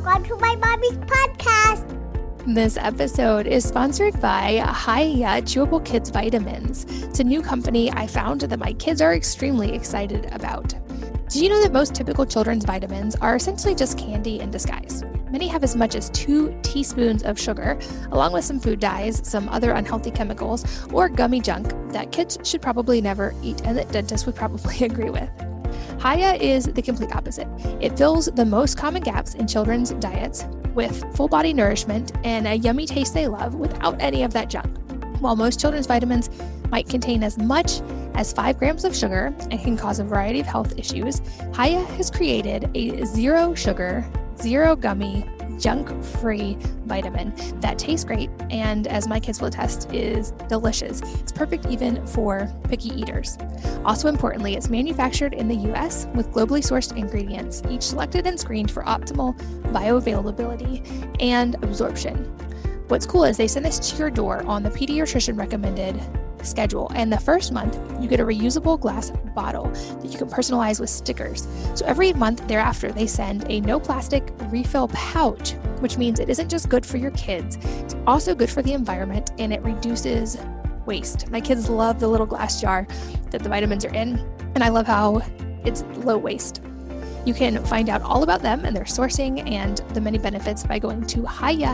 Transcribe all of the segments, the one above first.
Welcome to my mommy's podcast. This episode is sponsored by Hiya Chewable Kids Vitamins. It's a new company I found that my kids are extremely excited about. Did you know that most typical children's vitamins are essentially just candy in disguise? Many have as much as 2 teaspoons of sugar, along with some food dyes, some other unhealthy chemicals, or gummy junk that kids should probably never eat and that dentists would probably agree with. Hiya is the complete opposite. It fills the most common gaps in children's diets with full body nourishment and a yummy taste they love without any of that junk. While most children's vitamins might contain as much as 5 grams of sugar and can cause a variety of health issues, Hiya has created a zero sugar, zero gummy, junk-free vitamin that tastes great and, as my kids will attest, is delicious. It's perfect even for picky eaters. Also importantly, it's manufactured in the US with globally sourced ingredients, each selected and screened for optimal bioavailability and absorption. What's cool is they send this to your door on the Pediatrician recommended schedule, and the first month you get a reusable glass bottle that you can personalize with stickers. So every month thereafter they send a no plastic refill pouch, which means it isn't just good for your kids, it's also good for the environment and it reduces waste. My kids love the little glass jar that the vitamins are in, and I love how it's low waste. You can find out all about them and their sourcing and the many benefits by going to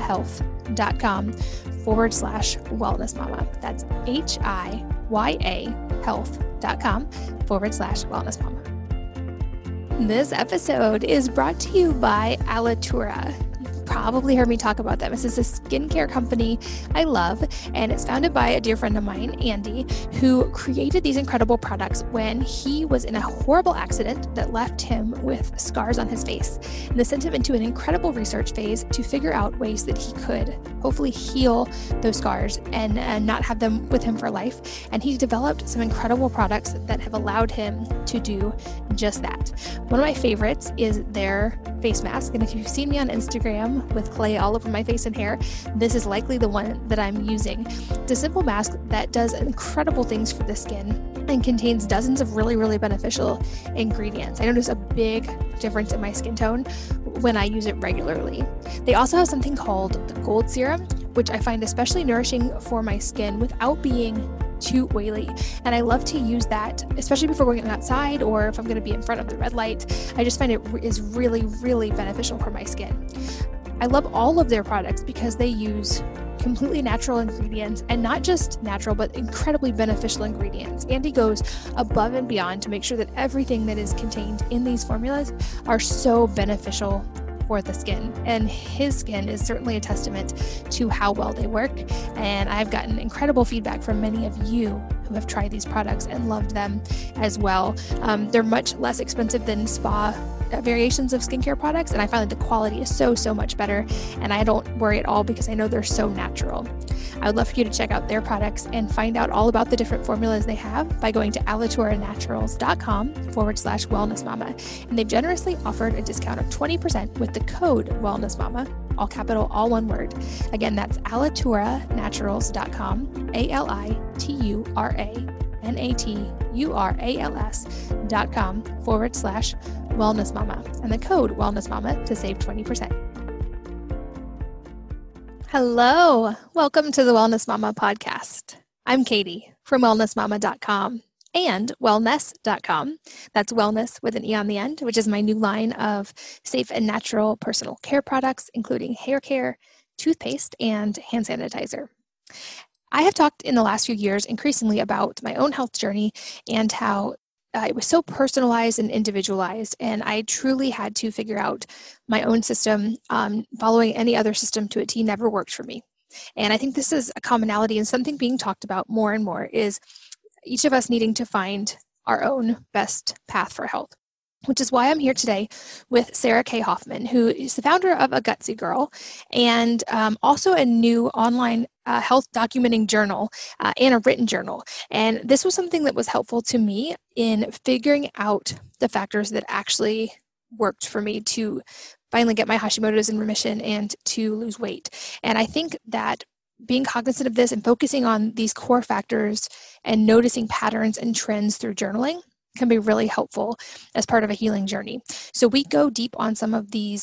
hiyahealth.com/wellnessmama. That's HIYA health.com/wellnessmama. This episode is brought to you by Alitura. Probably heard me talk about them. This is a skincare company I love, and it's founded by a dear friend of mine, Andy, who created these incredible products when he was in a horrible accident that left him with scars on his face. And this sent him into an incredible research phase to figure out ways that he could hopefully heal those scars and not have them with him for life. And he's developed some incredible products that have allowed him to do just that. One of my favorites is their face mask, and if you've seen me on Instagram with clay all over my face and hair, this is likely the one that I'm using. It's a simple mask that does incredible things for the skin and contains dozens of really, really beneficial ingredients. I notice a big difference in my skin tone when I use it regularly. They also have something called the Gold Serum, which I find especially nourishing for my skin without being too oily. And I love to use that, especially before going outside or if I'm going to be in front of the red light. I just find it is really, really beneficial for my skin. I love all of their products because they use completely natural ingredients, and not just natural, but incredibly beneficial ingredients. Andy goes above and beyond to make sure that everything that is contained in these formulas are so beneficial for the skin, and his skin is certainly a testament to how well they work. And I've gotten incredible feedback from many of you who have tried these products and loved them as well. They're much less expensive than spa variations of skincare products, and I find that the quality is so much better, and I don't worry at all because I know they're so natural. I would love for you to check out their products and find out all about the different formulas they have by going to alituranaturals.com/wellnessmama. And they've generously offered a discount of 20% with the code wellnessmama, all capital, all one word. Again, that's alituranaturals.com, alituranaturals.com/wellnessmama, and the code wellnessmama to save 20%. Hello, welcome to the Wellness Mama podcast. I'm Katie from wellnessmama.com and wellness.com. That's wellness with an E on the end, which is my new line of safe and natural personal care products, including hair care, toothpaste, and hand sanitizer. I have talked in the last few years increasingly about my own health journey and how it was so personalized and individualized, and I truly had to figure out my own system. Following any other system to a T never worked for me. And I think this is a commonality and something being talked about more and more is each of us needing to find our own best path for health, which is why I'm here today with Sarah K. Hoffman, who is the founder of A Gutsy Girl and also a new online health documenting journal and a written journal. And this was something that was helpful to me in figuring out the factors that actually worked for me to finally get my Hashimoto's in remission and to lose weight. And I think that being cognizant of this and focusing on these core factors and noticing patterns and trends through journaling can be really helpful as part of a healing journey. So we go deep on some of these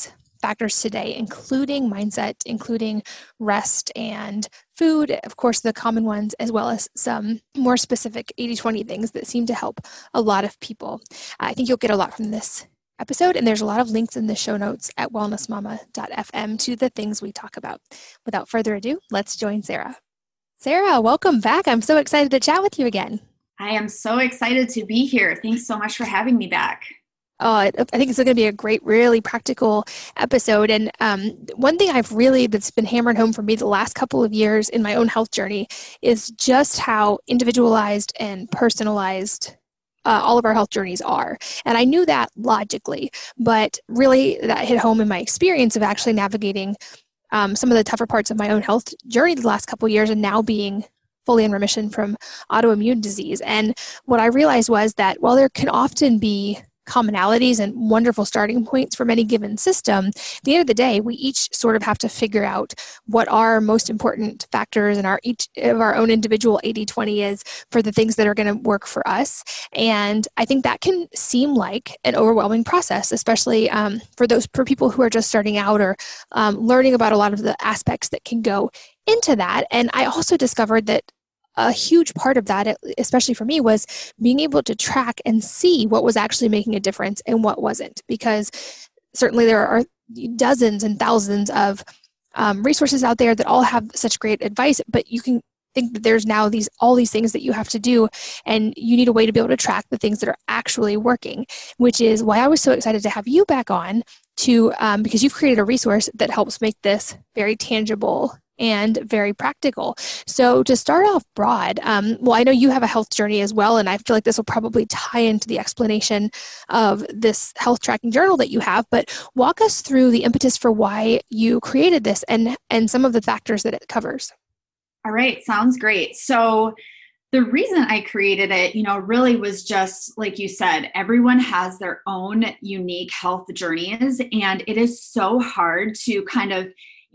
factors today, including mindset, including rest and food, of course, the common ones, as well as some more specific 80/20 things that seem to help a lot of people. I think you'll get a lot from this episode, and there's a lot of links in the show notes at wellnessmama.fm to the things we talk about. Without further ado, let's join Sarah. Sarah, welcome back. I'm so excited to chat with you again. I am so excited to be here. Thanks so much for having me back. Oh, I think it's going to be a great, really practical episode. And one thing that's been hammered home for me the last couple of years in my own health journey is just how individualized and personalized all of our health journeys are. And I knew that logically, but really that hit home in my experience of actually navigating some of the tougher parts of my own health journey the last couple of years, and now being fully in remission from autoimmune disease. And what I realized was that while there can often be commonalities and wonderful starting points from any given system, at the end of the day, we each sort of have to figure out what our most important factors and each of our own individual 80/20 is for the things that are going to work for us. And I think that can seem like an overwhelming process, especially for people who are just starting out or learning about a lot of the aspects that can go into that. And I also discovered that a huge part of that, especially for me, was being able to track and see what was actually making a difference and what wasn't. Because certainly there are dozens and thousands of resources out there that all have such great advice, but you can think that there's now all these things that you have to do, and you need a way to be able to track the things that are actually working, which is why I was so excited to have you back on because you've created a resource that helps make this very tangible and very practical. So to start off broad, I know you have a health journey as well, and I feel like this will probably tie into the explanation of this health tracking journal that you have, but walk us through the impetus for why you created this and some of the factors that it covers. All right, sounds great. So the reason I created it, really was just like you said, everyone has their own unique health journeys, and it is so hard to kind of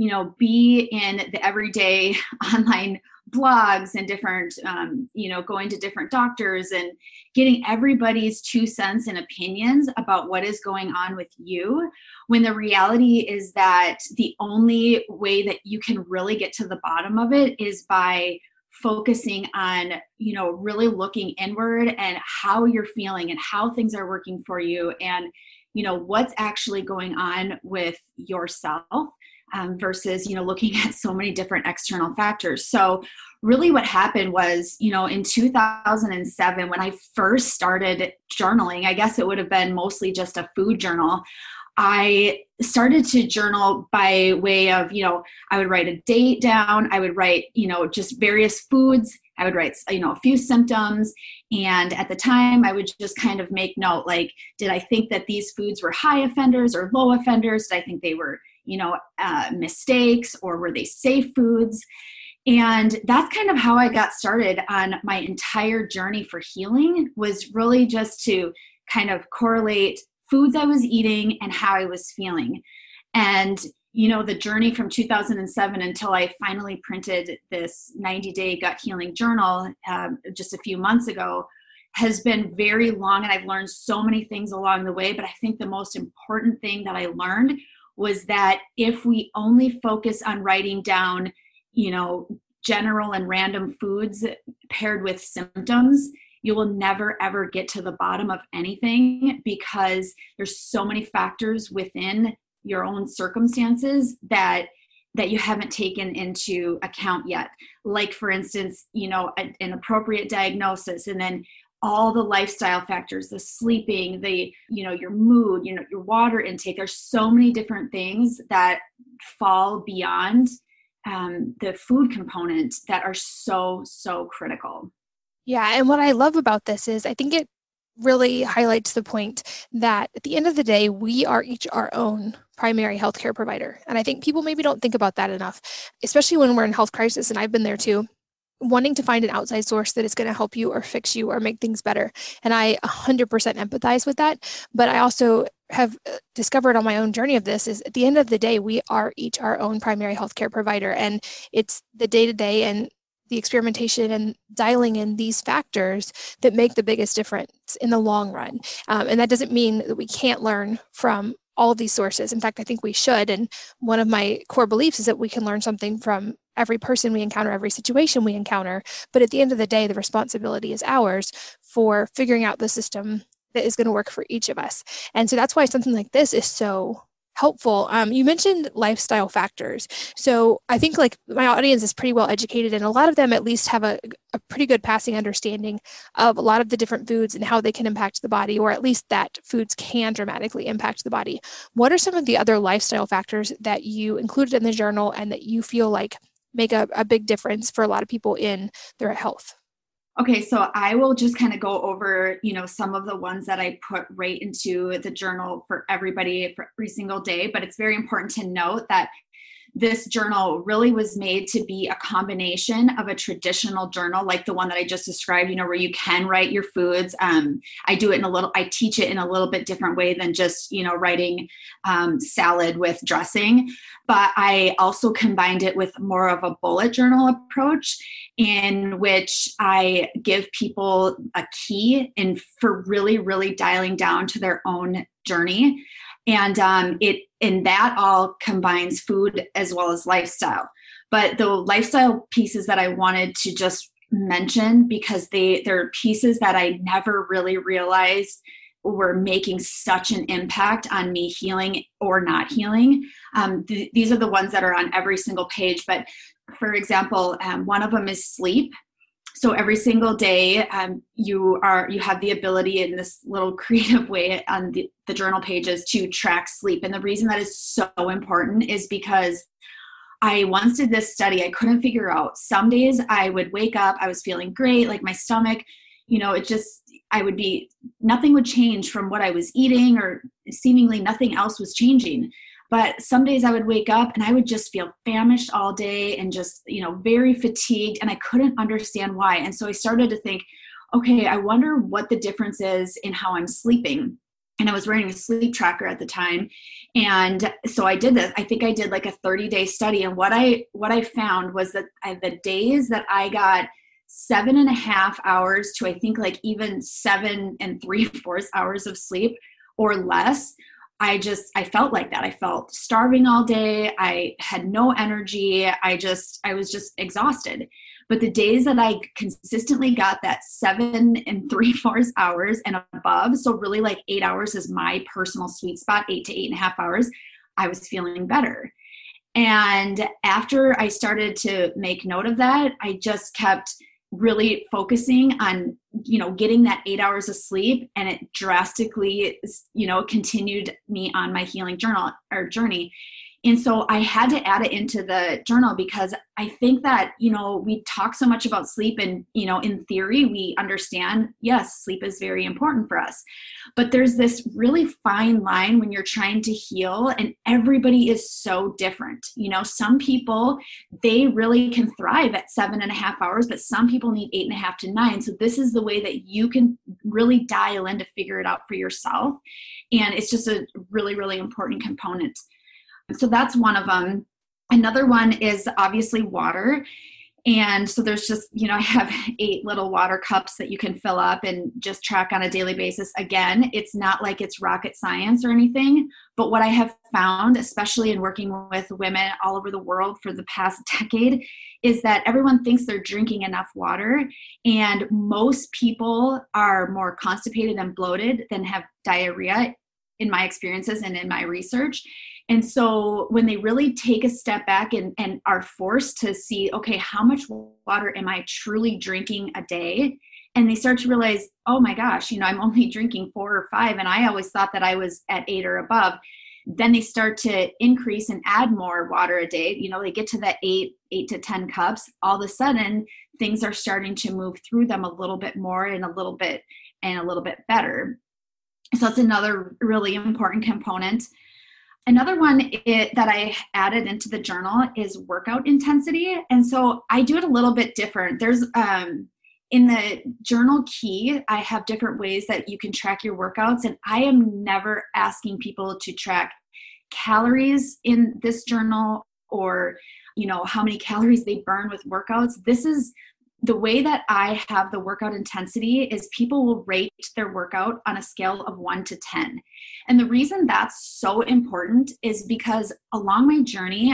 be in the everyday online blogs and different, going to different doctors and getting everybody's 2 cents and opinions about what is going on with you, when the reality is that the only way that you can really get to the bottom of it is by focusing on, really looking inward and how you're feeling and how things are working for you, and, what's actually going on with yourself. Versus, looking at so many different external factors. So really what happened was, in 2007, when I first started journaling, I guess it would have been mostly just a food journal. I started to journal by way of, I would write a date down. I would write, just various foods. I would write, a few symptoms. And at the time, I would just kind of make note, like, did I think that these foods were high offenders or low offenders? Did I think they were mistakes, or were they safe foods? And that's kind of how I got started on my entire journey for healing, was really just to kind of correlate foods I was eating and how I was feeling. And, the journey from 2007 until I finally printed this 90-day gut healing journal just a few months ago has been very long, and I've learned so many things along the way. But I think the most important thing that I learned was that if we only focus on writing down, general and random foods paired with symptoms, you will never, ever get to the bottom of anything, because there's so many factors within your own circumstances that you haven't taken into account yet. Like, for instance, an appropriate diagnosis, and then all the lifestyle factors, the sleeping, your mood, your water intake. There's so many different things that fall beyond the food component that are so, so critical. Yeah. And what I love about this is I think it really highlights the point that at the end of the day, we are each our own primary healthcare provider. And I think people maybe don't think about that enough, especially when we're in health crisis. And I've been there too, wanting to find an outside source that is going to help you or fix you or make things better. And I 100% empathize with that. But I also have discovered on my own journey of this is at the end of the day, we are each our own primary healthcare provider. And it's the day-to-day and the experimentation and dialing in these factors that make the biggest difference in the long run. And that doesn't mean that we can't learn from all of these sources. In fact, I think we should. And one of my core beliefs is that we can learn something from every person we encounter, every situation we encounter. But at the end of the day, the responsibility is ours for figuring out the system that is going to work for each of us. And so that's why something like this is so helpful. You mentioned lifestyle factors. So I think like my audience is pretty well educated, and a lot of them at least have a pretty good passing understanding of a lot of the different foods and how they can impact the body, or at least that foods can dramatically impact the body. What are some of the other lifestyle factors that you included in the journal and that you feel like make a big difference for a lot of people in their health? Okay, so I will just kind of go over, some of the ones that I put right into the journal for everybody for every single day. But it's very important to note that this journal really was made to be a combination of a traditional journal, like the one that I just described, where you can write your foods. I teach it in a little bit different way than just, writing salad with dressing. But I also combined it with more of a bullet journal approach, in which I give people a key for really, really dialing down to their own journey. And that all combines food as well as lifestyle. But the lifestyle pieces that I wanted to just mention, because they're pieces that I never really realized were making such an impact on me healing or not healing. These are the ones that are on every single page. But for example, one of them is sleep. So every single day, you have the ability in this little creative way on the journal pages to track sleep. And the reason that is so important is because I once did this study. I couldn't figure out. Some days I would wake up, I was feeling great, like my stomach, nothing would change from what I was eating, or seemingly nothing else was changing. But some days I would wake up and I would just feel famished all day and just, very fatigued, and I couldn't understand why. And so I started to think, okay, I wonder what the difference is in how I'm sleeping. And I was wearing a sleep tracker at the time. And so I did this. I think I did like a 30-day study. And what I found was that the days that I got 7.5 hours to, I think, like even 7 3/4 hours of sleep or less, I felt like that. I felt starving all day. I had no energy. I was just exhausted. But the days that I consistently got that 7 3/4 hours and above, so really like 8 hours is my personal sweet spot, 8 to 8.5 hours, I was feeling better. And after I started to make note of that, I just kept really focusing on, getting that 8 hours of sleep, and it drastically, continued me on my healing journey. And so I had to add it into the journal, because I think that, we talk so much about sleep, and, in theory, we understand, yes, sleep is very important for us. But there's this really fine line when you're trying to heal, and everybody is so different. Some people, they really can thrive at 7.5 hours, but some people need 8.5 to 9. So this is the way that you can really dial in to figure it out for yourself. And it's just a really, really important component. So that's one of them. Another one is obviously water. And so there's just, I have 8 little water cups that you can fill up and just track on a daily basis. Again, it's not like it's rocket science or anything, but what I have found, especially in working with women all over the world for the past decade, is that everyone thinks they're drinking enough water. And most people are more constipated and bloated than have diarrhea, in my experiences and in my research. And so when they really take a step back and are forced to see, okay, how much water am I truly drinking a day? And they start to realize, oh my gosh, I'm only drinking 4 or 5. And I always thought that I was at 8 or above. Then they start to increase and add more water a day. They get to that 8 to 10 cups. All of a sudden, things are starting to move through them a little bit more and a little bit better. So that's another really important component. Another one that I added into the journal is workout intensity. And so I do it a little bit different. There's in the journal key, I have different ways that you can track your workouts. And I am never asking people to track calories in this journal, or, how many calories they burn with workouts. This is the way that I have the workout intensity is people will rate their workout on a scale of 1 to 10. And the reason that's so important is because along my journey,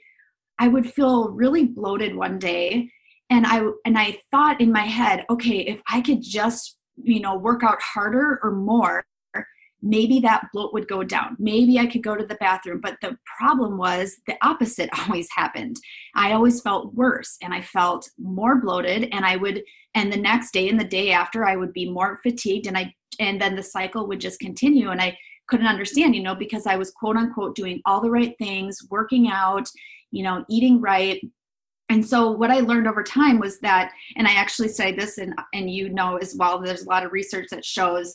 I would feel really bloated one day. And I thought in my head, okay, if I could just, work out harder or more, maybe that bloat would go down. Maybe I could go to the bathroom. But the problem was the opposite always happened. I always felt worse and I felt more bloated, and the next day and the day after I would be more fatigued, and then the cycle would just continue. And I couldn't understand, because I was quote unquote doing all the right things, working out, eating right. And so what I learned over time was that, and I actually studied this, and as well, there's a lot of research that shows,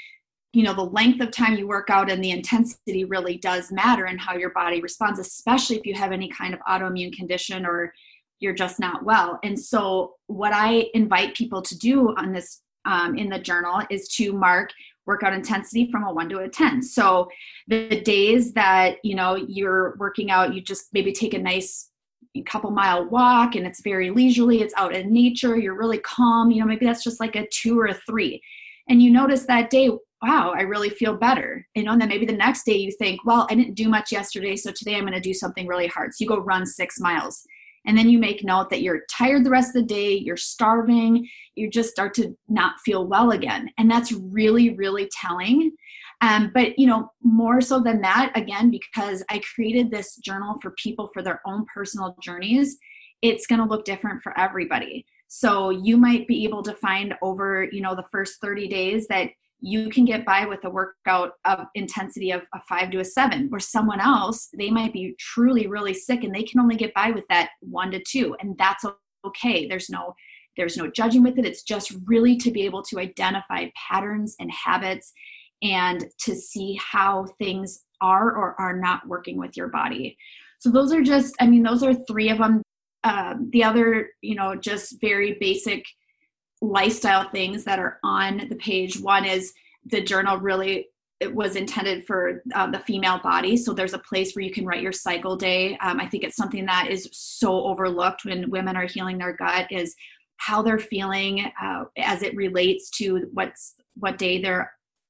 the length of time you work out and the intensity really does matter in how your body responds, especially if you have any kind of autoimmune condition or you're just not well. And so what I invite people to do on this in the journal is to mark workout intensity from a 1 to a 10. So the days that, you're working out, you just maybe take a nice couple mile walk and it's very leisurely, it's out in nature, you're really calm, maybe that's just like a 2 or a 3. And you notice that day, wow, I really feel better. And then maybe the next day you think, well, I didn't do much yesterday, so today I'm going to do something really hard. So you go run 6 miles. And then you make note that you're tired the rest of the day, you're starving, you just start to not feel well again. And that's really, really telling. But, more so than that, again, because I created this journal for people for their own personal journeys, it's going to look different for everybody. So you might be able to find over, the first 30 days that you can get by with a workout of intensity of a 5 to a 7, where someone else, they might be truly, really sick and they can only get by with that 1 to 2. And that's okay. There's no judging with it. It's just really to be able to identify patterns and habits and to see how things are or are not working with your body. So those are those are 3 of them. The other, just very basic lifestyle things that are on the page. One is the journal it was intended for the female body. So there's a place where you can write your cycle day. I think it's something that is so overlooked when women are healing their gut, is how they're feeling as it relates to what day they're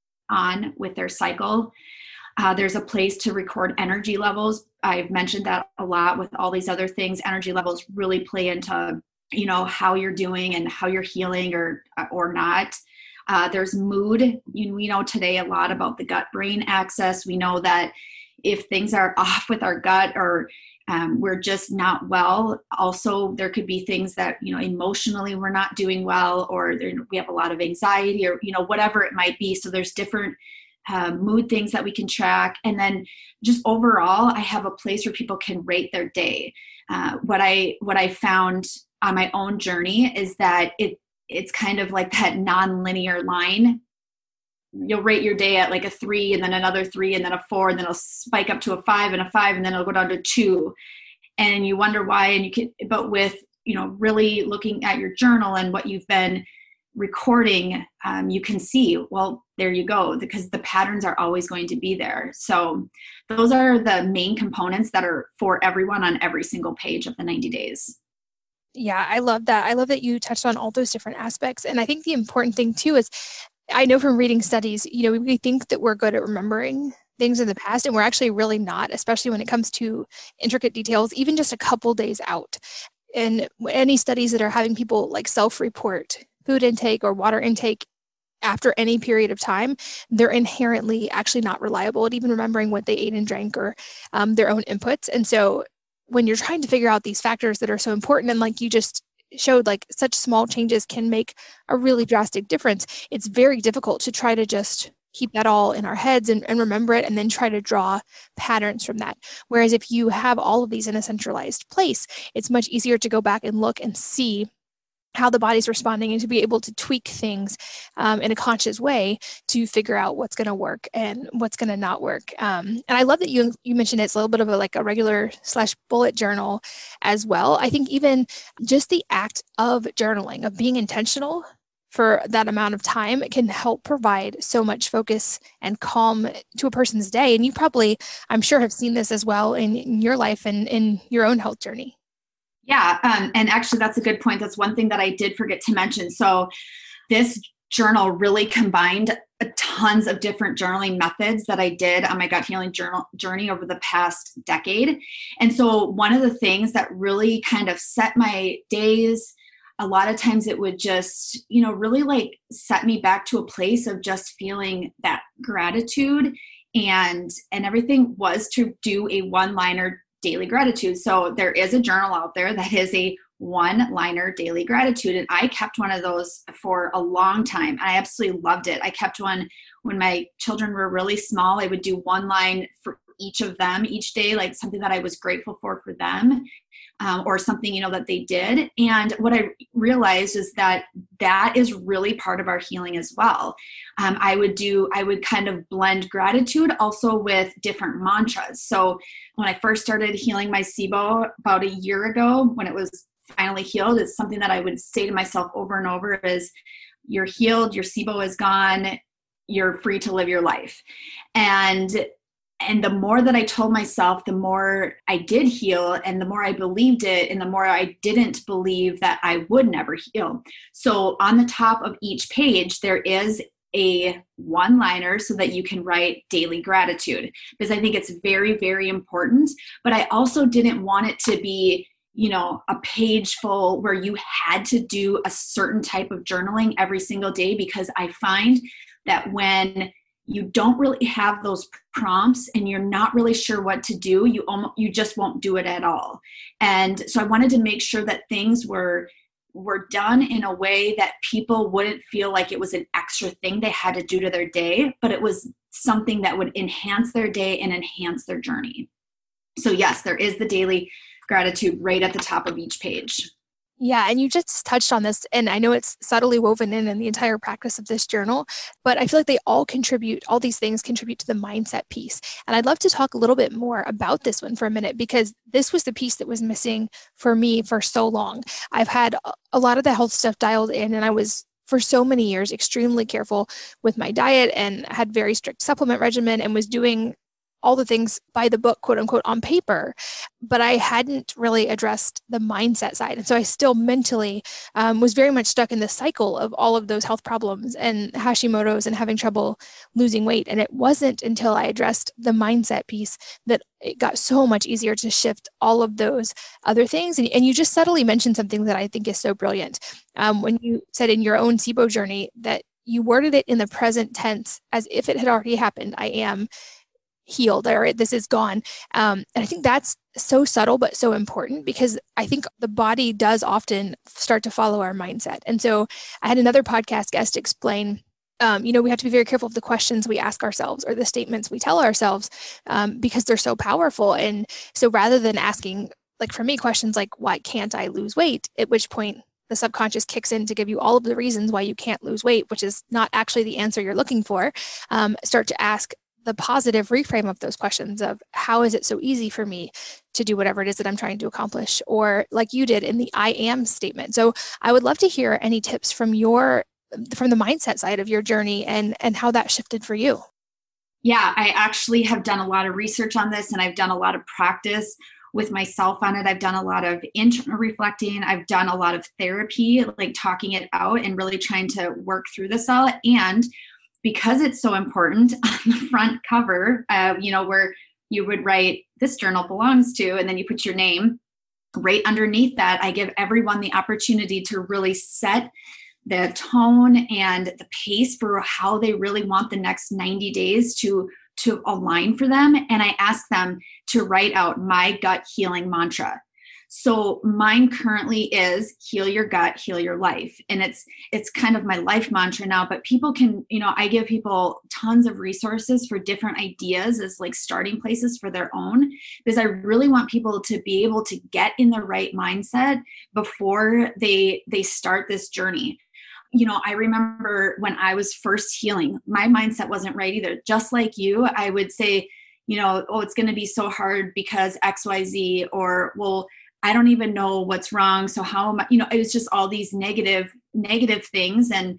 on with their cycle. There's a place to record energy levels. I've mentioned that a lot with all these other things. Energy levels really play into, how you're doing and how you're healing or not. There's mood. We know today a lot about the gut-brain axis. We know that if things are off with our gut or we're just not well, also there could be things that, emotionally we're not doing well, or we have a lot of anxiety or, whatever it might be. So there's different mood things that we can track. And then just overall, I have a place where people can rate their day. What I found on my own journey is that it's kind of like that non-linear line. You'll rate your day at like a 3 and then another 3 and then a 4, and then it'll spike up to a 5 and a 5, and then it'll go down to 2. And you wonder why, but with, really looking at your journal and what you've been recording, you can see, well, there you go, because the patterns are always going to be there. So those are the main components that are for everyone on every single page of the 90 days. Yeah, I love that. I love that you touched on all those different aspects. And I think the important thing too is, I know from reading studies, we think that we're good at remembering things in the past, and we're actually really not, especially when it comes to intricate details, even just a couple days out. And any studies that are having people like self-report food intake or water intake after any period of time, they're inherently actually not reliable at even remembering what they ate and drank or their own inputs. And so when you're trying to figure out these factors that are so important, and like you just showed, like such small changes can make a really drastic difference, it's very difficult to try to just keep that all in our heads and remember it and then try to draw patterns from that. Whereas if you have all of these in a centralized place, it's much easier to go back and look and see how the body's responding and to be able to tweak things in a conscious way to figure out what's going to work and what's going to not work. And I love that you mentioned it's a little bit of a regular / bullet journal as well. I think even just the act of journaling, of being intentional for that amount of time, can help provide so much focus and calm to a person's day. And you probably, I'm sure, have seen this as well in your life and in your own health journey. Yeah. And actually, that's a good point. That's one thing that I did forget to mention. So this journal really combined tons of different journaling methods that I did on my gut healing journey over the past decade. And so one of the things that really kind of set my days, a lot of times it would just, really like set me back to a place of just feeling that gratitude, and everything was to do a one-liner daily gratitude. So there is a journal out there that is a one-liner daily gratitude. And I kept one of those for a long time. I absolutely loved it. I kept one when my children were really small. I would do one line for each of them each day, like something that I was grateful for them, or something, that they did. And what I realized is that is really part of our healing as well. I would kind of blend gratitude also with different mantras. So when I first started healing my SIBO about a year ago, when it was finally healed, it's something that I would say to myself over and over is, you're healed, your SIBO is gone, you're free to live your life. And the more that I told myself, the more I did heal, and the more I believed it, and the more I didn't believe that I would never heal. So on the top of each page, there is a one-liner so that you can write daily gratitude, because I think it's very, very important. But I also didn't want it to be, a page full where you had to do a certain type of journaling every single day, because I find that when you don't really have those prompts and you're not really sure what to do, you just won't do it at all. And so I wanted to make sure that things were done in a way that people wouldn't feel like it was an extra thing they had to do to their day, but it was something that would enhance their day and enhance their journey. So yes, there is the daily gratitude right at the top of each page. Yeah, and you just touched on this, and I know it's subtly woven in the entire practice of this journal, but I feel like all these things contribute to the mindset piece. And I'd love to talk a little bit more about this one for a minute, because this was the piece that was missing for me for so long. I've had a lot of the health stuff dialed in, and I was, for so many years, extremely careful with my diet and had very strict supplement regimen and was doing all the things by the book, quote unquote, on paper, but I hadn't really addressed the mindset side. And so I still mentally was very much stuck in the cycle of all of those health problems and Hashimoto's and having trouble losing weight. And it wasn't until I addressed the mindset piece that it got so much easier to shift all of those other things. And you just subtly mentioned something that I think is so brilliant. When you said in your own SIBO journey that you worded it in the present tense as if it had already happened. I am healed, or this is gone. And I think that's so subtle, but so important, because I think the body does often start to follow our mindset. And so I had another podcast guest explain, we have to be very careful of the questions we ask ourselves or the statements we tell ourselves, because they're so powerful. And so rather than asking, like for me, questions like, why can't I lose weight? At which point the subconscious kicks in to give you all of the reasons why you can't lose weight, which is not actually the answer you're looking for. Start to ask the positive reframe of those questions of, how is it so easy for me to do whatever it is that I'm trying to accomplish? Or like you did in the I am statement. So I would love to hear any tips from the mindset side of your journey and how that shifted for you. Yeah, I actually have done a lot of research on this, and I've done a lot of practice with myself on it. I've done a lot of internal reflecting. I've done a lot of therapy, like talking it out and really trying to work through this all. And because it's so important, on the front cover, where you would write, this journal belongs to, and then you put your name right underneath that, I give everyone the opportunity to really set the tone and the pace for how they really want the next 90 days to align for them. And I ask them to write out my gut healing mantra. So mine currently is heal your gut, heal your life. And it's kind of my life mantra now, but people can, I give people tons of resources for different ideas as like starting places for their own, because I really want people to be able to get in the right mindset before they start this journey. I remember when I was first healing, my mindset wasn't right either. Just like you, I would say, it's going to be so hard because XYZ, or, well, I don't even know what's wrong. So how am I, it was just all these negative things. And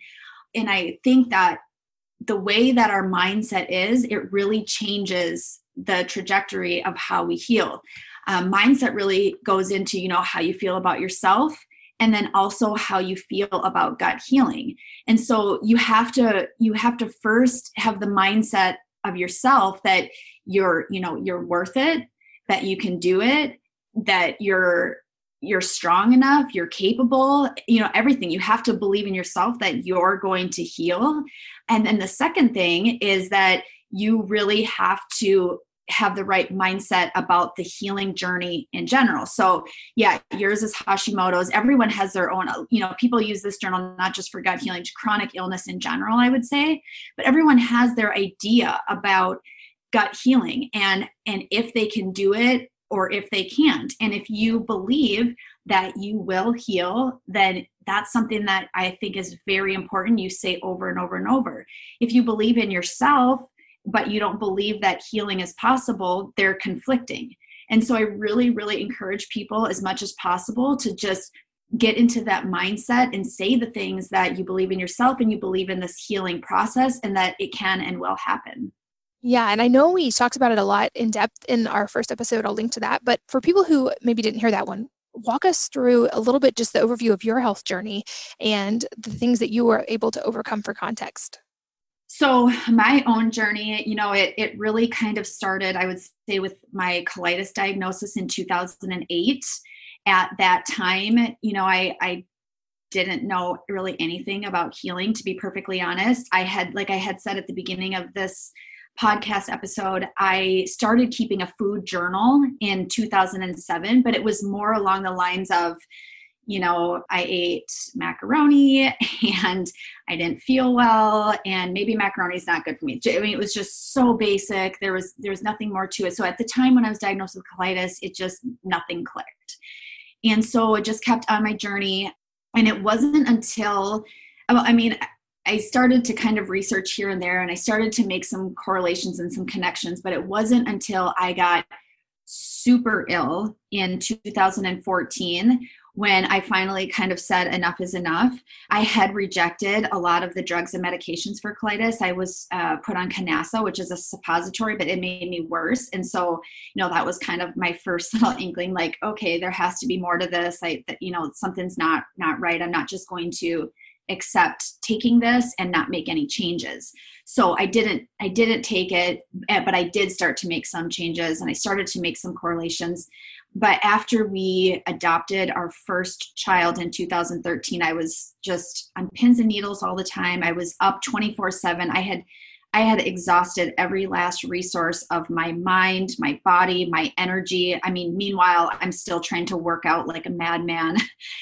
I think that the way that our mindset is, it really changes the trajectory of how we heal. Mindset really goes into, how you feel about yourself, and then also how you feel about gut healing. And so you have to first have the mindset of yourself that you're worth it, that you can do it, that you're strong enough, you're capable, everything. You have to believe in yourself that you're going to heal. And then the second thing is that you really have to have the right mindset about the healing journey in general. So yeah, yours is Hashimoto's. Everyone has their own, people use this journal not just for gut healing, chronic illness in general, I would say, but everyone has their idea about gut healing and if they can do it or if they can't. And if you believe that you will heal, then that's something that I think is very important. You say over and over and over. If you believe in yourself, but you don't believe that healing is possible, they're conflicting. And so I really, really encourage people as much as possible to just get into that mindset and say the things that you believe in yourself and you believe in this healing process and that it can and will happen. Yeah, and I know we talked about it a lot in depth in our first episode. I'll link to that. But for people who maybe didn't hear that one, walk us through a little bit just the overview of your health journey and the things that you were able to overcome for context. So my own journey, it really kind of started, I would say, with my colitis diagnosis in 2008. At that time, I didn't know really anything about healing, to be perfectly honest. Like I had said at the beginning of this podcast episode, I started keeping a food journal in 2007, but it was more along the lines of, I ate macaroni and I didn't feel well, and maybe macaroni is not good for me. I mean, it was just so basic. There was nothing more to it. So at the time when I was diagnosed with colitis, nothing clicked. And so it just kept on my journey. And it wasn't until, I started to kind of research here and there, and I started to make some correlations and some connections, but it wasn't until I got super ill in 2014 when I finally kind of said enough is enough. I had rejected a lot of the drugs and medications for colitis. I was put on Canasa, which is a suppository, but it made me worse. And so, that was kind of my first little inkling, like, okay, there has to be more to this. Something's not right. I'm not just going to accept taking this and not make any changes. So I didn't take it, but I did start to make some changes and I started to make some correlations. But after we adopted our first child in 2013, I was just on pins and needles all the time. I was up 24/7. I had exhausted every last resource of my mind, my body, my energy. Meanwhile, I'm still trying to work out like a madman.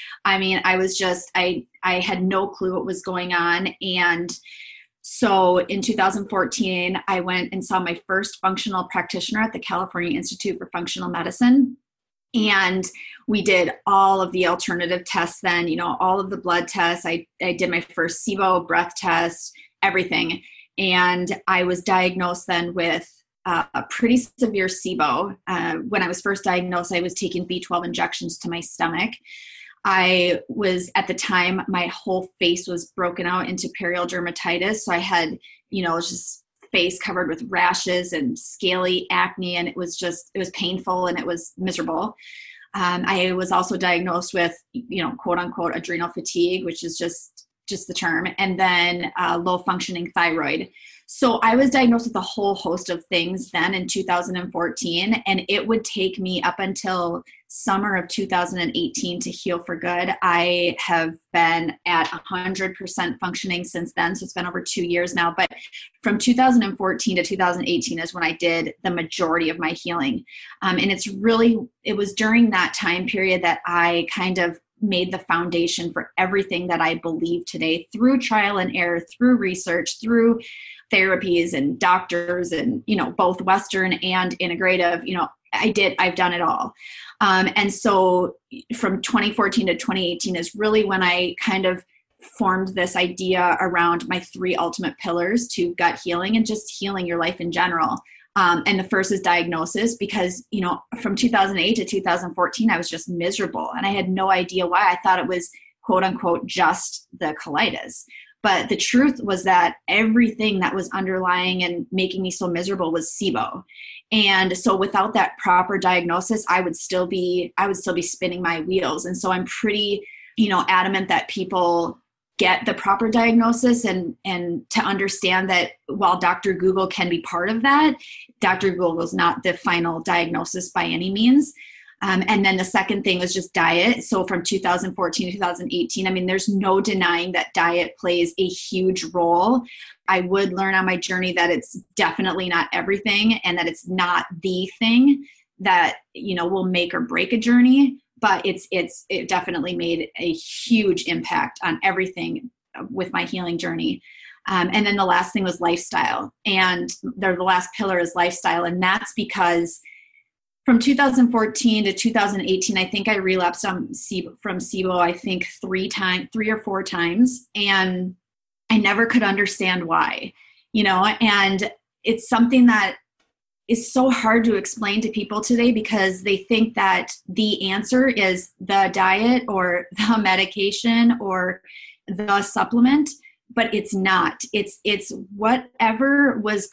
I had no clue what was going on. And so in 2014, I went and saw my first functional practitioner at the California Institute for Functional Medicine. And we did all of the alternative tests then, all of the blood tests. I did my first SIBO breath test, everything. And I was diagnosed then with a pretty severe SIBO. When I was first diagnosed, I was taking B12 injections to my stomach. I was, at the time, my whole face was broken out into perioral dermatitis. So I had, just face covered with rashes and scaly acne, and it was painful and it was miserable. I was also diagnosed with, quote unquote, adrenal fatigue, which is just the term, and then low functioning thyroid. So I was diagnosed with a whole host of things then in 2014, and it would take me up until summer of 2018 to heal for good. I have been at 100% functioning since then. So it's been over 2 years now, but from 2014 to 2018 is when I did the majority of my healing. And it was during that time period that I kind of made the foundation for everything that I believe today through trial and error, through research, through therapies and doctors and, both Western and integrative, I've done it all. And so from 2014 to 2018 is really when I kind of formed this idea around my 3 ultimate pillars to gut healing and just healing your life in general. And the first is diagnosis, because, from 2008 to 2014, I was just miserable and I had no idea why. I thought it was, quote unquote, just the colitis. But the truth was that everything that was underlying and making me so miserable was SIBO. And so without that proper diagnosis, I would still be spinning my wheels. And so I'm pretty, adamant that people get the proper diagnosis and to understand that while Dr. Google can be part of that, Dr. Google is not the final diagnosis by any means. And then the second thing was just diet. So from 2014 to 2018, there's no denying that diet plays a huge role. I would learn on my journey that it's definitely not everything and that it's not the thing that, will make or break a journey, but it definitely made a huge impact on everything with my healing journey. And then the last thing was lifestyle. And the last pillar is lifestyle. And that's because from 2014 to 2018, I think I relapsed from SIBO, I think 3 or 4 times. And I never could understand why, and it's something that is so hard to explain to people today because they think that the answer is the diet or the medication or the supplement, but it's not. It's whatever was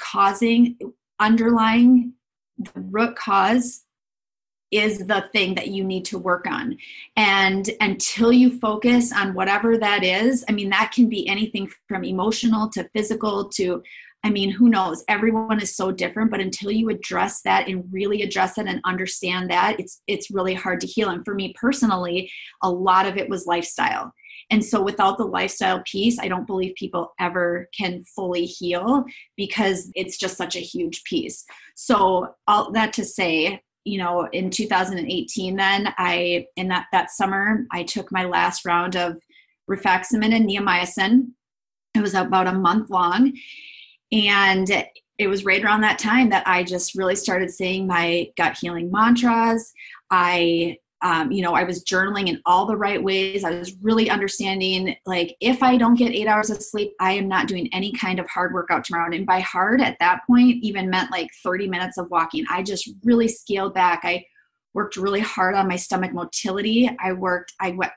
underlying the root cause is the thing that you need to work on. And until you focus on whatever that is, that can be anything from emotional to physical to, who knows? Everyone is so different, but until you address that and really address it and understand that, it's really hard to heal. And for me personally, a lot of it was lifestyle. And so without the lifestyle piece, I don't believe people ever can fully heal because it's just such a huge piece. So all that to say, in 2018, then in that summer, I took my last round of rifaximin and neomycin. It was about a month long. And it was right around that time that I just really started saying my gut healing mantras. I was journaling in all the right ways. I was really understanding, like, if I don't get 8 hours of sleep, I am not doing any kind of hard workout tomorrow. And by hard at that point even meant like 30 minutes of walking. I just really scaled back. I worked really hard on my stomach motility. I went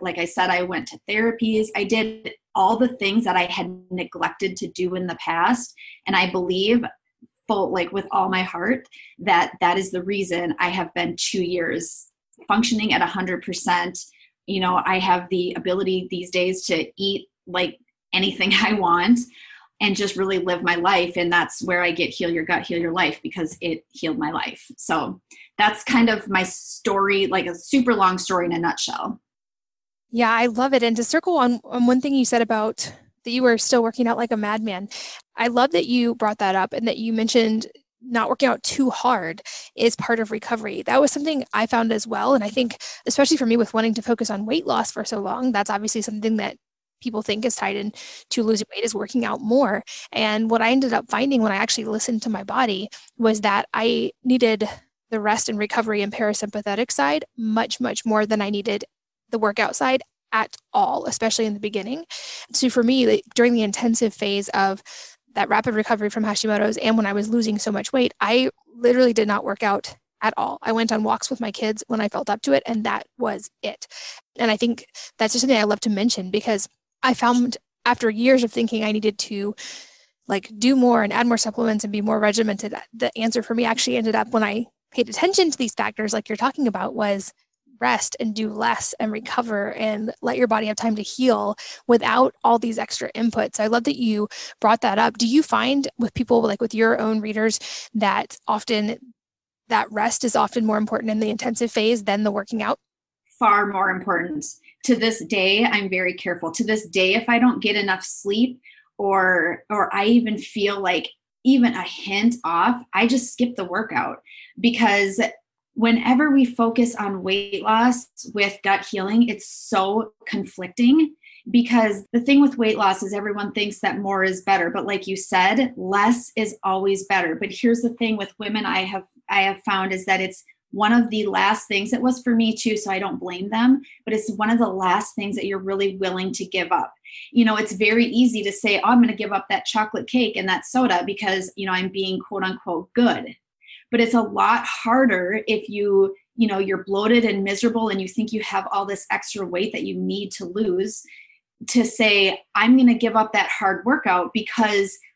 to therapies. I did all the things that I had neglected to do in the past. And I believe with all my heart that is the reason I have been 2 years functioning at 100%. I have the ability these days to eat like anything I want and just really live my life. And that's where I get Heal Your Gut, Heal Your Life, because it healed my life. So that's kind of my story, like a super long story in a nutshell. Yeah, I love it. And to circle on one thing you said about that you were still working out like a madman, I love that you brought that up and that you mentioned not working out too hard is part of recovery. That was something I found as well. And I think, especially for me with wanting to focus on weight loss for so long, that's obviously something that people think is tied in to losing weight is working out more. And what I ended up finding when I actually listened to my body was that I needed the rest and recovery and parasympathetic side much, much more than I needed the workout side at all, especially in the beginning. So for me, during the intensive phase of that rapid recovery from Hashimoto's and when I was losing so much weight, I literally did not work out at all. I went on walks with my kids when I felt up to it, and that was it. And I think that's just something I love to mention because I found after years of thinking I needed to do more and add more supplements and be more regimented, the answer for me actually ended up when I paid attention to these factors like you're talking about was rest and do less and recover and let your body have time to heal without all these extra inputs. I love that you brought that up. Do you find with people, like with your own readers, that often that rest is often more important in the intensive phase than the working out? Far more important. To this day, I'm very careful. To this day, if I don't get enough sleep or I even feel like even a hint off, I just skip the workout, because whenever we focus on weight loss with gut healing, it's so conflicting, because the thing with weight loss is everyone thinks that more is better. But like you said, less is always better. But here's the thing with women I have found is that it's one of the last things, it was for me too, so I don't blame them, but it's one of the last things that you're really willing to give up. It's very easy to say, oh, I'm going to give up that chocolate cake and that soda because, I'm being quote unquote good. But it's a lot harder if you're bloated and miserable and you think you have all this extra weight that you need to lose, to say, I'm going to give up that hard workout because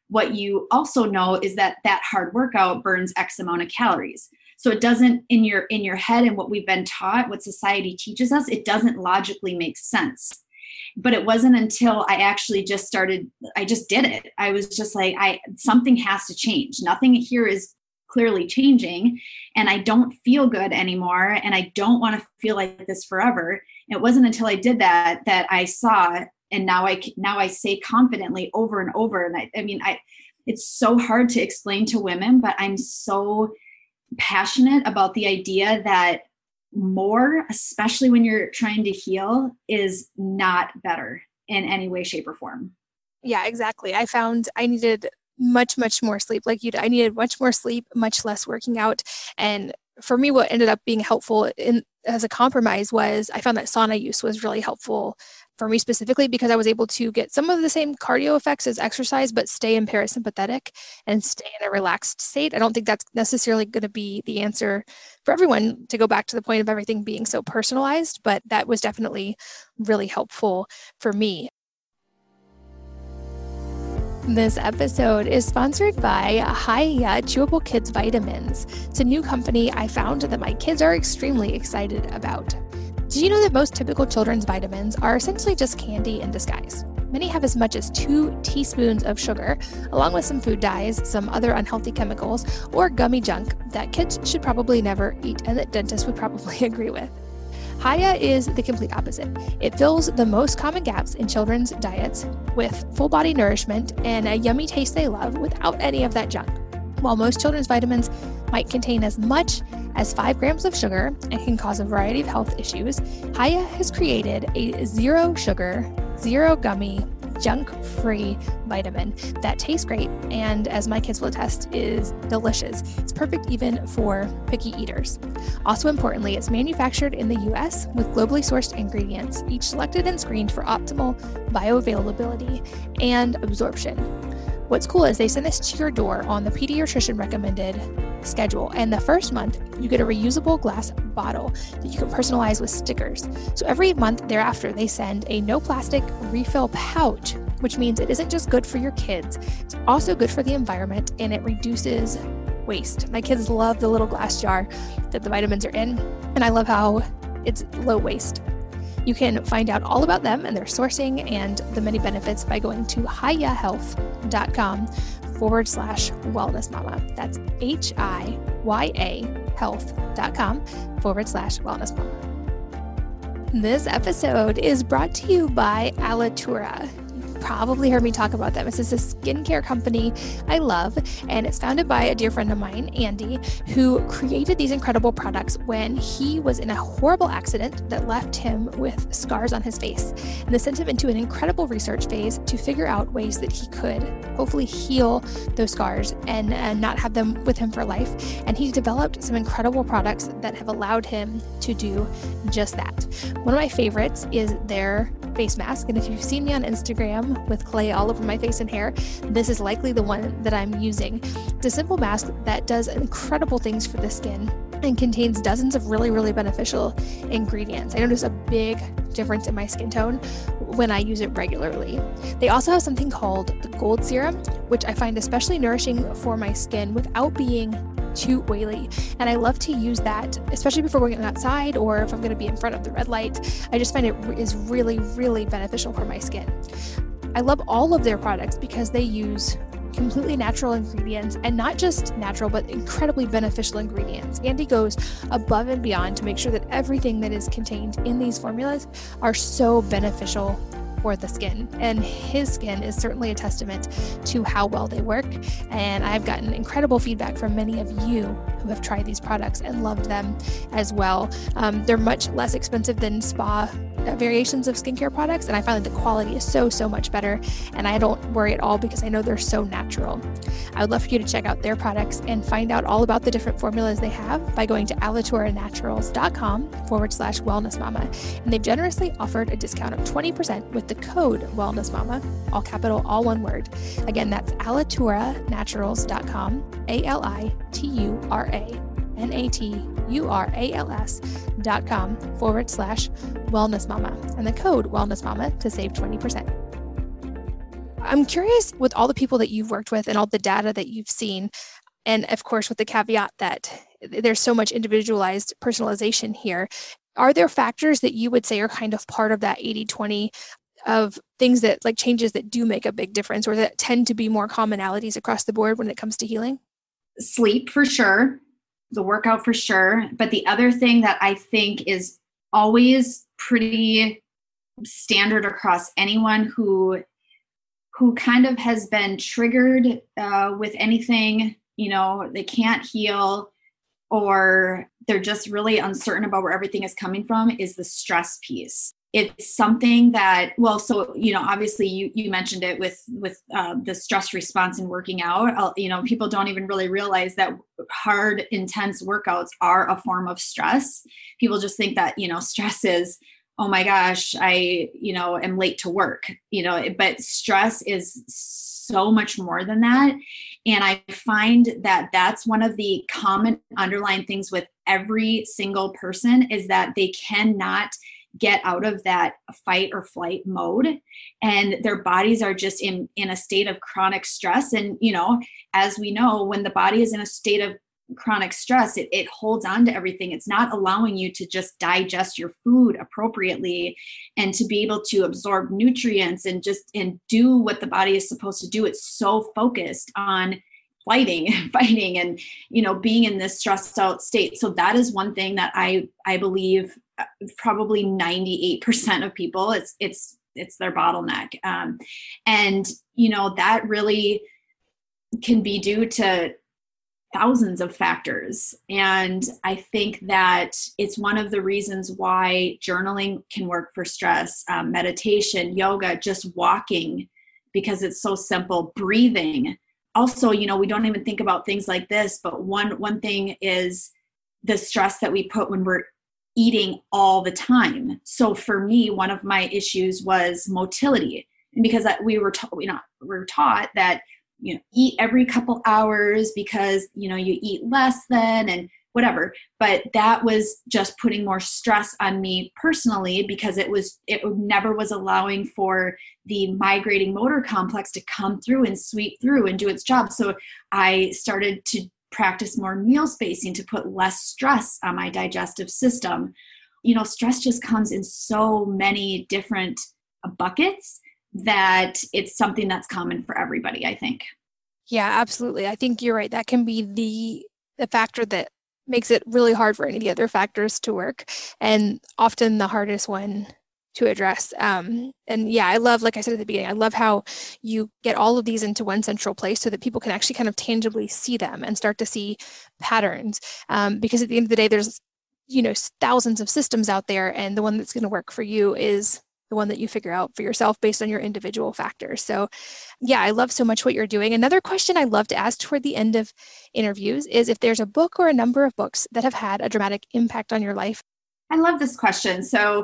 what you also know is that that hard workout burns X amount of calories. So it doesn't, in your head and what we've been taught, what society teaches us, it doesn't logically make sense. But it wasn't until I actually just did it. I was just like, something has to change. Nothing here is clearly changing, and I don't feel good anymore, and I don't want to feel like this forever. It wasn't until I did that I saw, and now I say confidently over and over. And I mean, it's so hard to explain to women, but I'm so passionate about the idea that more, especially when you're trying to heal, is not better in any way, shape, or form. Yeah, exactly. I found I needed much more sleep. Like I needed much more sleep, much less working out. And for me, what ended up being helpful as a compromise was I found that sauna use was really helpful for me specifically, because I was able to get some of the same cardio effects as exercise, but stay in parasympathetic and stay in a relaxed state. I don't think that's necessarily going to be the answer for everyone, to go back to the point of everything being so personalized, but that was definitely really helpful for me. This episode is sponsored by Hiya Chewable Kids Vitamins. It's a new company I found that my kids are extremely excited about. Did you know that most typical children's vitamins are essentially just candy in disguise? Many have as much as 2 teaspoons of sugar, along with some food dyes, some other unhealthy chemicals, or gummy junk that kids should probably never eat and that dentists would probably agree with. Hiya is the complete opposite. It fills the most common gaps in children's diets with full body nourishment and a yummy taste they love without any of that junk. While most children's vitamins might contain as much as 5 grams of sugar and can cause a variety of health issues, Hiya has created a zero sugar, zero gummy, junk-free vitamin that tastes great and, as my kids will attest, is delicious. It's perfect even for picky eaters. Also importantly, it's manufactured in the US with globally sourced ingredients, each selected and screened for optimal bioavailability and absorption. What's cool is they send this to your door on the pediatrician recommended schedule, and the first month you get a reusable glass bottle that you can personalize with stickers. So every month thereafter they send a no plastic refill pouch, which means it isn't just good for your kids, it's also good for the environment and it reduces waste. My kids love the little glass jar that the vitamins are in, and I love how it's low waste. You can find out all about them and their sourcing and the many benefits by going to hiyahealth.com/wellness mama. That's HIYA health.com/wellness mama. This episode is brought to you by Alitura. Probably heard me talk about them. This is a skincare company I love, and it's founded by a dear friend of mine, Andy, who created these incredible products when he was in a horrible accident that left him with scars on his face. And this sent him into an incredible research phase to figure out ways that he could hopefully heal those scars and not have them with him for life. And he developed some incredible products that have allowed him to do just that. One of my favorites is their face mask, and if you've seen me on Instagram with clay all over my face and hair, this is likely the one that I'm using. It's a simple mask that does incredible things for the skin and contains dozens of really beneficial ingredients. I notice a big difference in my skin tone when I use it regularly. They also have something called the Gold Serum, which I find especially nourishing for my skin without being too oily. And I love to use that, especially before going outside or if I'm going to be in front of the red light. I just find it is really beneficial for my skin. I love all of their products because they use completely natural ingredients, and not just natural, but incredibly beneficial ingredients. Andy goes above and beyond to make sure that everything that is contained in these formulas are so beneficial for the skin, and his skin is certainly a testament to how well they work. And I've gotten incredible feedback from many of you who have tried these products and loved them as well. They're much less expensive than spa variations of skincare products, and I find that the quality is so much better, and I don't worry at all because I know they're so natural. I would love for you to check out their products and find out all about the different formulas they have by going to alituranaturals.com/wellness mama, and they've generously offered a discount of 20% with the code wellness mama, all capital, all one word. Again, that's alituranaturals.com, alituranaturals.com/wellness mama, and the code wellness mama to save 20%. I'm curious, with all the people that you've worked with and all the data that you've seen, and of course with the caveat that there's so much individualized personalization here, are there factors that you would say are kind of part of that 80-20 of things that like changes that do make a big difference or that tend to be more commonalities across the board when it comes to healing? Sleep for sure, the workout for sure. But the other thing that I think is always pretty standard across anyone who kind of has been triggered with anything, they can't heal or they're just really uncertain about where everything is coming from, is the stress piece. It's something that, obviously you mentioned it with the stress response in working out. People don't even really realize that hard, intense workouts are a form of stress. People just think that, stress is, oh my gosh, I, am late to work, but stress is so much more than that. And I find that that's one of the common underlying things with every single person is that they cannot get out of that fight or flight mode. And their bodies are just in a state of chronic stress. And, as we know, when the body is in a state of chronic stress, it holds on to everything. It's not allowing you to just digest your food appropriately and to be able to absorb nutrients and do what the body is supposed to do. It's so focused on fighting and, being in this stressed out state. So that is one thing that I believe probably 98% of people, it's their bottleneck. And, that really can be due to thousands of factors. And I think that it's one of the reasons why journaling can work for stress, meditation, yoga, just walking, because it's so simple, breathing. Also, we don't even think about things like this, but one thing is the stress that we put when we're eating all the time. So for me, one of my issues was motility. And because we were taught that, eat every couple hours because, you eat less than and whatever. But that was just putting more stress on me personally because it never was allowing for the migrating motor complex to come through and sweep through and do its job. So I started to practice more meal spacing to put less stress on my digestive system. Stress just comes in so many different buckets that it's something that's common for everybody, I think. Yeah, absolutely. I think you're right. That can be the factor that makes it really hard for any of the other factors to work, and often the hardest one to address. And yeah, I love, like I said at the beginning, I love how you get all of these into one central place so that people can actually kind of tangibly see them and start to see patterns. Because at the end of the day, there's, thousands of systems out there, and the one that's going to work for you is the one that you figure out for yourself based on your individual factors. So yeah, I love so much what you're doing. Another question I love to ask toward the end of interviews is if there's a book or a number of books that have had a dramatic impact on your life. I love this question. So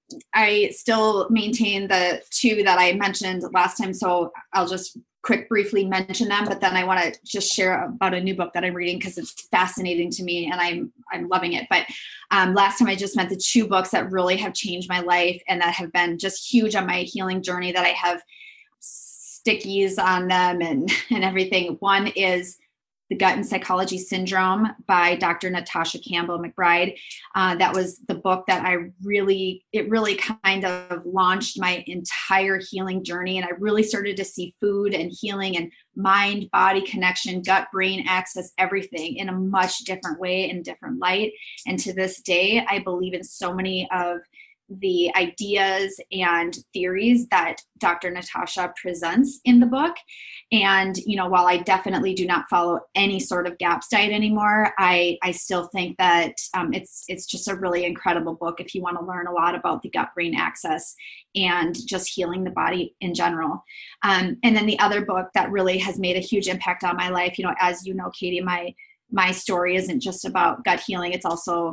I still maintain the two that I mentioned last time. So I'll just briefly mention them, but then I want to just share about a new book that I'm reading because it's fascinating to me and I'm loving it. But last time I just meant the two books that really have changed my life and that have been just huge on my healing journey that I have stickies on them and everything. One is The Gut and Psychology Syndrome by Dr. Natasha Campbell McBride. That was the book that it really kind of launched my entire healing journey. And I really started to see food and healing and mind-body connection, gut-brain axis, everything in a much different way and different light. And to this day, I believe in so many of the ideas and theories that Dr. Natasha presents in the book. And, while I definitely do not follow any sort of GAPS diet anymore, I still think that it's just a really incredible book if you want to learn a lot about the gut-brain axis and just healing the body in general. And then the other book that really has made a huge impact on my life, as you know, Katie, my story isn't just about gut healing. It's also,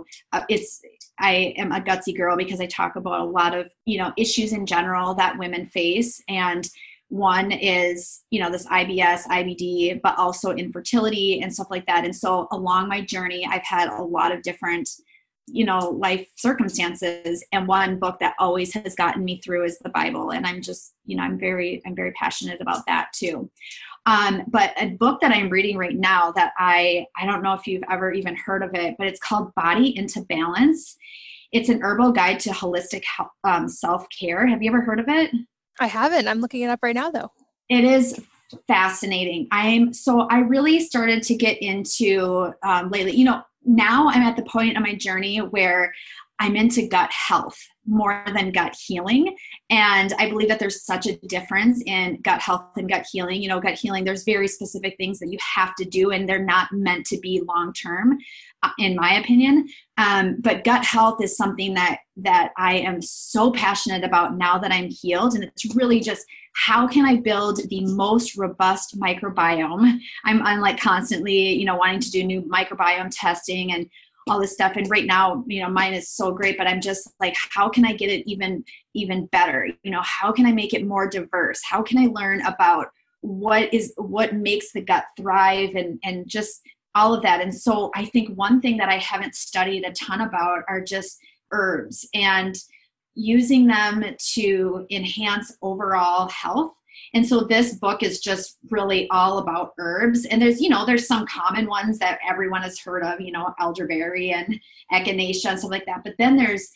I am a gutsy girl because I talk about a lot of, issues in general that women face. And one is, this IBS, IBD, but also infertility and stuff like that. And so along my journey, I've had a lot of different life circumstances. And one book that always has gotten me through is the Bible. And I'm just, I'm very passionate about that too. But a book that I'm reading right now that I don't know if you've ever even heard of it, but it's called Body into Balance. It's an herbal guide to holistic self-care. Have you ever heard of it? I haven't. I'm looking it up right now though. It is fascinating. I really started to get into lately, now I'm at the point of my journey where I'm into gut health more than gut healing. And I believe that there's such a difference in gut health and gut healing. Gut healing, there's very specific things that you have to do, and they're not meant to be long-term, in my opinion. But gut health is something that I am so passionate about now that I'm healed. And it's really just, how can I build the most robust microbiome? I'm like constantly, wanting to do new microbiome testing and all this stuff. And right now, mine is so great, but I'm just like, how can I get it even better? How can I make it more diverse? How can I learn about what makes the gut thrive and just all of that. And so I think one thing that I haven't studied a ton about are just herbs and using them to enhance overall health. And so this book is just really all about herbs. And there's some common ones that everyone has heard of, elderberry and echinacea and stuff like that. But then there's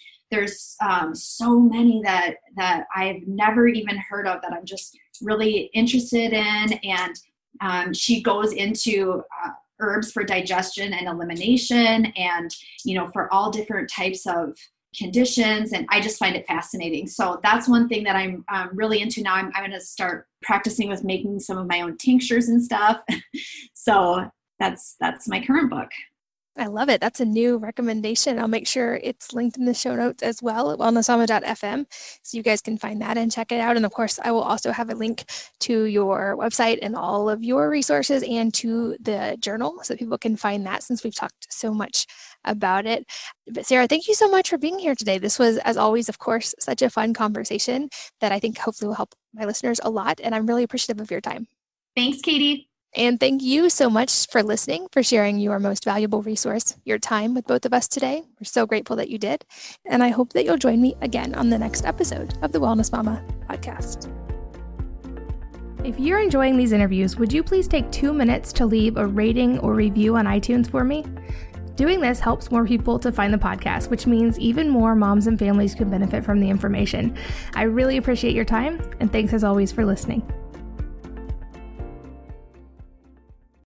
so many that I've never even heard of that I'm just really interested in. And she goes into herbs for digestion and elimination and, for all different types of conditions. And I just find it fascinating. So that's one thing that I'm really into now. I'm going to start practicing with making some of my own tinctures and stuff. So that's my current book. I love it. That's a new recommendation. I'll make sure it's linked in the show notes as well at wellnessmama.fm, so you guys can find that and check it out. And of course, I will also have a link to your website and all of your resources and to the journal so people can find that, since we've talked so much about it. But Sarah, thank you so much for being here today. This was, as always, of course, such a fun conversation that I think hopefully will help my listeners a lot. And I'm really appreciative of your time. Thanks, Katie. And thank you so much for listening, for sharing your most valuable resource, your time, with both of us today. We're so grateful that you did. And I hope that you'll join me again on the next episode of the Wellness Mama podcast. If you're enjoying these interviews, would you please take 2 minutes to leave a rating or review on iTunes for me? Doing this helps more people to find the podcast, which means even more moms and families can benefit from the information. I really appreciate your time, and thanks as always for listening.